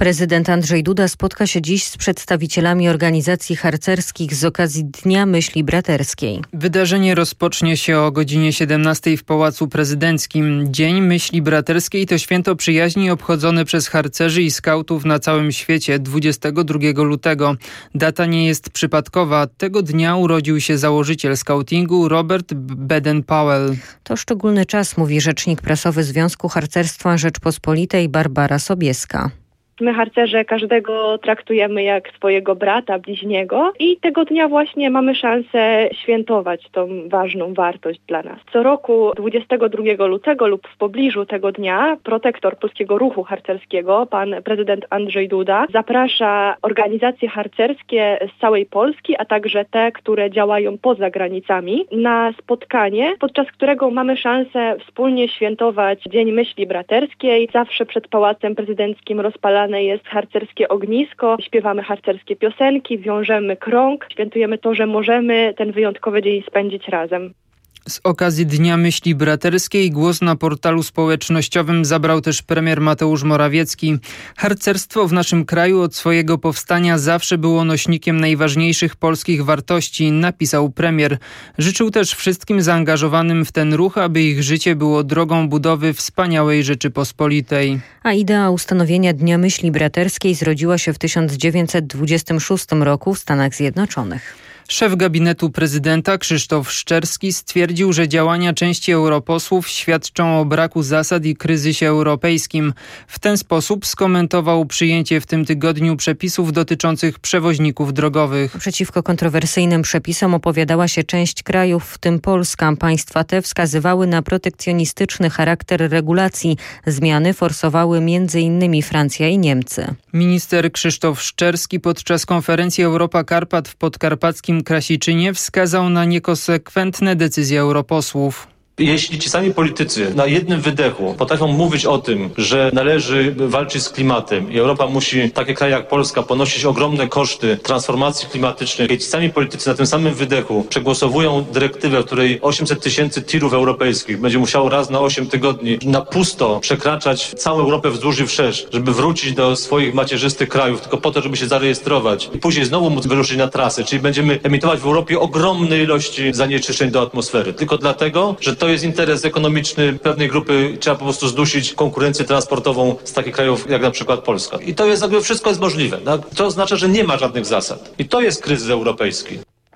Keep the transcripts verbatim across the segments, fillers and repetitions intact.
Prezydent Andrzej Duda spotka się dziś z przedstawicielami organizacji harcerskich z okazji Dnia Myśli Braterskiej. Wydarzenie rozpocznie się o godzinie siedemnastej w Pałacu Prezydenckim. Dzień Myśli Braterskiej to święto przyjaźni obchodzone przez harcerzy i skautów na całym świecie dwudziestego drugiego lutego. Data nie jest przypadkowa. Tego dnia urodził się założyciel skautingu Robert Baden-Powell. To szczególny czas, mówi rzecznik prasowy Związku Harcerstwa Rzeczpospolitej Barbara Sobieska. My harcerze każdego traktujemy jak swojego brata, bliźniego i tego dnia właśnie mamy szansę świętować tą ważną wartość dla nas. Co roku dwudziestego drugiego lutego lub w pobliżu tego dnia protektor polskiego ruchu harcerskiego, pan prezydent Andrzej Duda, zaprasza organizacje harcerskie z całej Polski, a także te, które działają poza granicami, na spotkanie, podczas którego mamy szansę wspólnie świętować Dzień Myśli Braterskiej. Zawsze przed Pałacem Prezydenckim rozpalane jest harcerskie ognisko, śpiewamy harcerskie piosenki, wiążemy krąg, świętujemy to, że możemy ten wyjątkowy dzień spędzić razem. Z okazji Dnia Myśli Braterskiej głos na portalu społecznościowym zabrał też premier Mateusz Morawiecki. Harcerstwo w naszym kraju od swojego powstania zawsze było nośnikiem najważniejszych polskich wartości, napisał premier. Życzył też wszystkim zaangażowanym w ten ruch, aby ich życie było drogą budowy wspaniałej Rzeczypospolitej. A idea ustanowienia Dnia Myśli Braterskiej zrodziła się w tysiąc dziewięćset dwudziestym szóstym roku w Stanach Zjednoczonych. Szef gabinetu prezydenta Krzysztof Szczerski stwierdził, że działania części europosłów świadczą o braku zasad i kryzysie europejskim. W ten sposób skomentował przyjęcie w tym tygodniu przepisów dotyczących przewoźników drogowych. Przeciwko kontrowersyjnym przepisom opowiadała się część krajów, w tym Polska. Państwa te wskazywały na protekcjonistyczny charakter regulacji. Zmiany forsowały między innymi Francja i Niemcy. Minister Krzysztof Szczerski podczas konferencji Europa Karpat w podkarpackim Krasiczynie wskazał na niekonsekwentne decyzje europosłów. Jeśli ci sami politycy na jednym wydechu potrafią mówić o tym, że należy walczyć z klimatem i Europa musi, takie kraje jak Polska, ponosić ogromne koszty transformacji klimatycznej, i ci sami politycy na tym samym wydechu przegłosowują dyrektywę, w której osiemset tysięcy tirów europejskich będzie musiało raz na osiem tygodni na pusto przekraczać całą Europę wzdłuż i wszerz, żeby wrócić do swoich macierzystych krajów, tylko po to, żeby się zarejestrować i później znowu móc wyruszyć na trasę, czyli będziemy emitować w Europie ogromne ilości zanieczyszczeń do atmosfery. Tylko dlatego, że to jest interes ekonomiczny pewnej grupy, trzeba po prostu zdusić konkurencję transportową z takich krajów jak na przykład Polska. I to jest jakby wszystko jest możliwe. Tak? To oznacza, że nie ma żadnych zasad. I to jest kryzys europejski.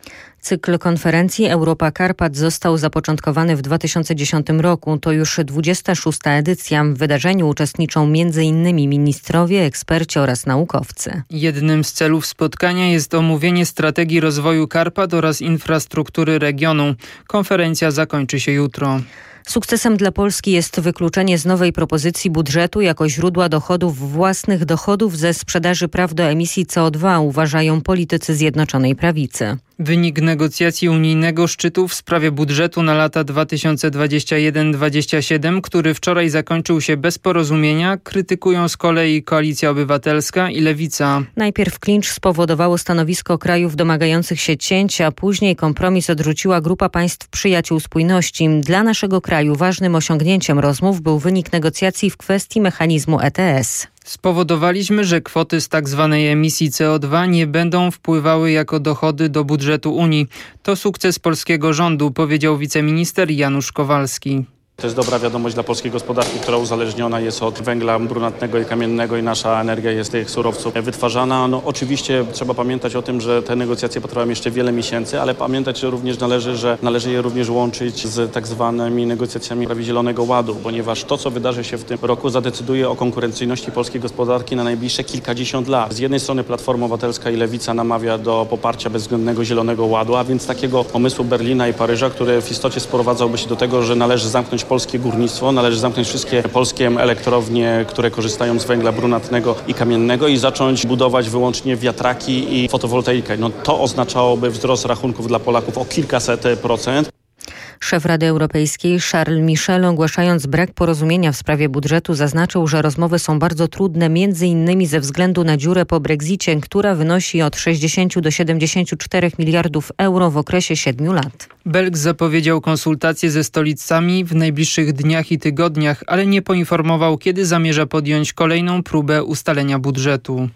Cykl konferencji Europa Karpat został zapoczątkowany w dwa tysiące dziesiątym roku. To już dwudziesta szósta edycja. W wydarzeniu uczestniczą między innymi ministrowie, eksperci oraz naukowcy. Jednym z celów spotkania jest omówienie strategii rozwoju Karpat oraz infrastruktury regionu. Konferencja zakończy się jutro. Sukcesem dla Polski jest wykluczenie z nowej propozycji budżetu jako źródła dochodów własnych dochodów ze sprzedaży praw do emisji C O dwa, uważają politycy Zjednoczonej Prawicy. Wynik negocjacji unijnego szczytu w sprawie budżetu na lata dwa tysiące dwudziesty pierwszy do dwudziestego siódmego, który wczoraj zakończył się bez porozumienia, krytykują z kolei Koalicja Obywatelska i Lewica. Najpierw klincz spowodowało stanowisko krajów domagających się cięć, a później kompromis odrzuciła grupa państw przyjaciół spójności. Dla naszego kraju ważnym osiągnięciem rozmów był wynik negocjacji w kwestii mechanizmu E T S. Spowodowaliśmy, że kwoty z tak zwanej emisji C O dwa nie będą wpływały jako dochody do budżetu Unii. To sukces polskiego rządu, powiedział wiceminister Janusz Kowalski. To jest dobra wiadomość dla polskiej gospodarki, która uzależniona jest od węgla brunatnego i kamiennego i nasza energia jest z tych surowców wytwarzana. No, oczywiście trzeba pamiętać o tym, że te negocjacje potrwają jeszcze wiele miesięcy, ale pamiętać również należy, że należy je również łączyć z tak zwanymi negocjacjami w sprawie Zielonego Ładu, ponieważ to, co wydarzy się w tym roku, zadecyduje o konkurencyjności polskiej gospodarki na najbliższe kilkadziesiąt lat. Z jednej strony Platforma Obywatelska i Lewica namawia do poparcia bezwzględnego Zielonego Ładu, a więc takiego pomysłu Berlina i Paryża, który w istocie sprowadzałby się do tego, że należy zamknąć polskie górnictwo, należy zamknąć wszystkie polskie elektrownie, które korzystają z węgla brunatnego i kamiennego i zacząć budować wyłącznie wiatraki i fotowoltaikę. No to oznaczałoby wzrost rachunków dla Polaków o kilkaset procent. Szef Rady Europejskiej Charles Michel, ogłaszając brak porozumienia w sprawie budżetu, zaznaczył, że rozmowy są bardzo trudne, między innymi ze względu na dziurę po Brexicie, która wynosi od sześćdziesięciu do siedemdziesięciu czterech miliardów euro w okresie siedmiu lat. Belg zapowiedział konsultacje ze stolicami w najbliższych dniach i tygodniach, ale nie poinformował, kiedy zamierza podjąć kolejną próbę ustalenia budżetu.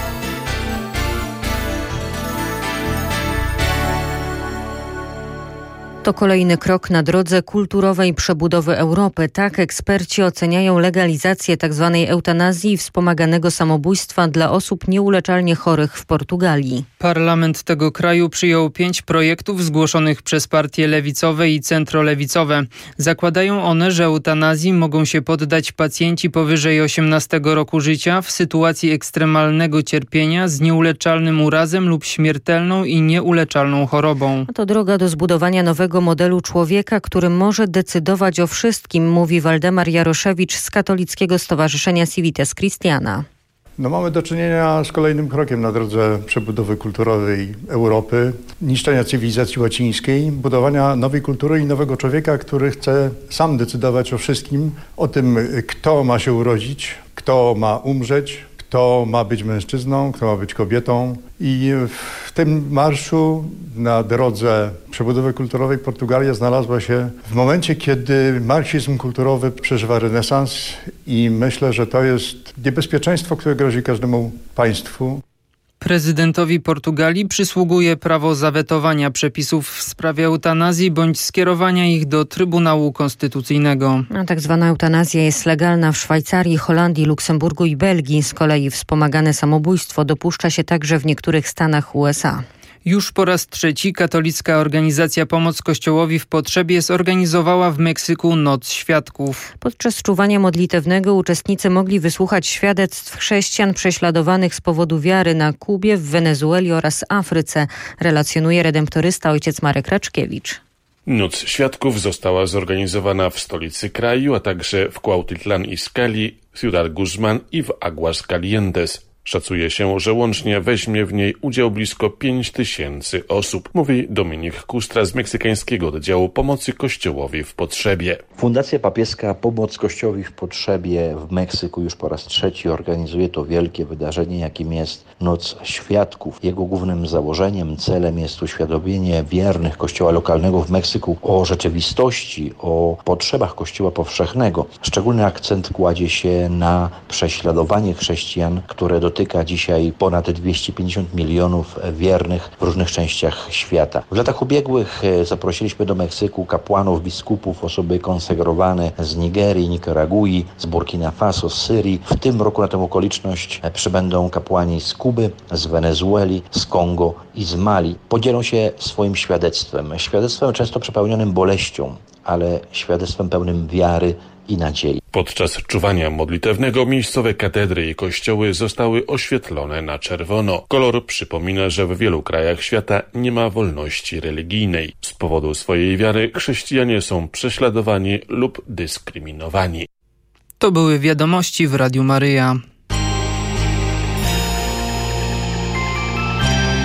To kolejny krok na drodze kulturowej przebudowy Europy. Tak eksperci oceniają legalizację tzw. eutanazji i wspomaganego samobójstwa dla osób nieuleczalnie chorych w Portugalii. Parlament tego kraju przyjął pięć projektów zgłoszonych przez partie lewicowe i centrolewicowe. Zakładają one, że eutanazji mogą się poddać pacjenci powyżej osiemnastego roku życia w sytuacji ekstremalnego cierpienia z nieuleczalnym urazem lub śmiertelną i nieuleczalną chorobą. To droga do zbudowania nowego modelu człowieka, który może decydować o wszystkim, mówi Waldemar Jaroszewicz z Katolickiego Stowarzyszenia Civitas Christiana. No mamy do czynienia z kolejnym krokiem na drodze przebudowy kulturowej Europy, niszczenia cywilizacji łacińskiej, budowania nowej kultury i nowego człowieka, który chce sam decydować o wszystkim, o tym, kto ma się urodzić, kto ma umrzeć, kto ma być mężczyzną, kto ma być kobietą. I w tym marszu na drodze przebudowy kulturowej Portugalia znalazła się w momencie, kiedy marksizm kulturowy przeżywa renesans i myślę, że to jest niebezpieczeństwo, które grozi każdemu państwu. Prezydentowi Portugalii przysługuje prawo zawetowania przepisów w sprawie eutanazji bądź skierowania ich do Trybunału Konstytucyjnego. A tak zwana eutanazja jest legalna w Szwajcarii, Holandii, Luksemburgu i Belgii. Z kolei wspomagane samobójstwo dopuszcza się także w niektórych stanach U S A. Już po raz trzeci katolicka organizacja Pomoc Kościołowi w Potrzebie zorganizowała w Meksyku Noc Świadków. Podczas czuwania modlitewnego uczestnicy mogli wysłuchać świadectw chrześcijan prześladowanych z powodu wiary na Kubie, w Wenezueli oraz Afryce, relacjonuje redemptorysta ojciec Marek Raczkiewicz. Noc Świadków została zorganizowana w stolicy kraju, a także w Cuautitlán Izcalli, Ciudad Guzmán i w Aguas Calientes. Szacuje się, że łącznie weźmie w niej udział blisko pięć tysięcy osób, mówi Dominik Kustra z meksykańskiego oddziału Pomocy Kościołowi w Potrzebie. Fundacja Papieska Pomoc Kościołowi w Potrzebie w Meksyku już po raz trzeci organizuje to wielkie wydarzenie, jakim jest Noc Świadków. Jego głównym założeniem, celem jest uświadomienie wiernych Kościoła lokalnego w Meksyku o rzeczywistości, o potrzebach Kościoła powszechnego. Szczególny akcent kładzie się na prześladowanie chrześcijan, które do dotyka dzisiaj ponad dwieście pięćdziesiąt milionów wiernych w różnych częściach świata. W latach ubiegłych zaprosiliśmy do Meksyku kapłanów, biskupów, osoby konsegrowane z Nigerii, Nikaragui, z Burkina Faso, z Syrii. W tym roku na tę okoliczność przybędą kapłani z Kuby, z Wenezueli, z Kongo i z Mali. Podzielą się swoim świadectwem. Świadectwem często przepełnionym boleścią, ale świadectwem pełnym wiary i nadziei. Podczas czuwania modlitewnego miejscowe katedry i kościoły zostały oświetlone na czerwono. Kolor przypomina, że w wielu krajach świata nie ma wolności religijnej. Z powodu swojej wiary chrześcijanie są prześladowani lub dyskryminowani. To były wiadomości w Radiu Maryja.